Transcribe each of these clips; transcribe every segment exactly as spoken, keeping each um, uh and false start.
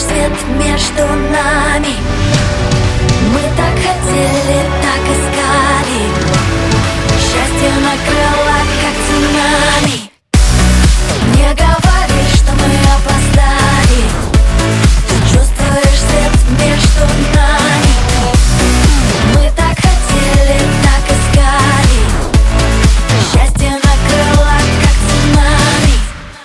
свет между нами? Мы так хотели, так искали. Счастье накрыло, как цунами. Не говори, что мы опоздали. Ты чувствуешь свет между нами? Мы так хотели, так искали. Счастье накрыло, как цунами.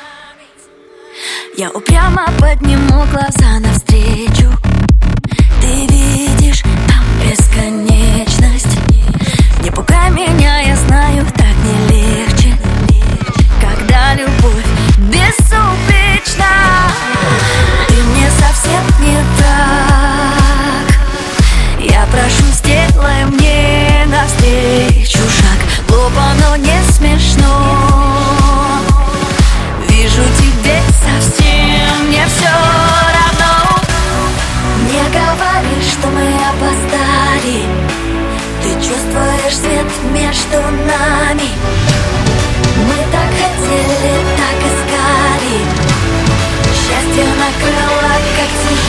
Я упрямо подниму глаза навстречу. Ты видишь там бесконечность. Не пугай меня, я знаю, так не легче, когда любовь безупречна. Ты мне совсем не так. Я прошу, сделай мне навстречу шаг. Глупо, но не смешно. Вижу, тебе совсем не все равно. Не говори, что мы опоздали. Ты чувствуешь свет между нами? Мы так хотели, так искали. Счастье накрыло, как цунами.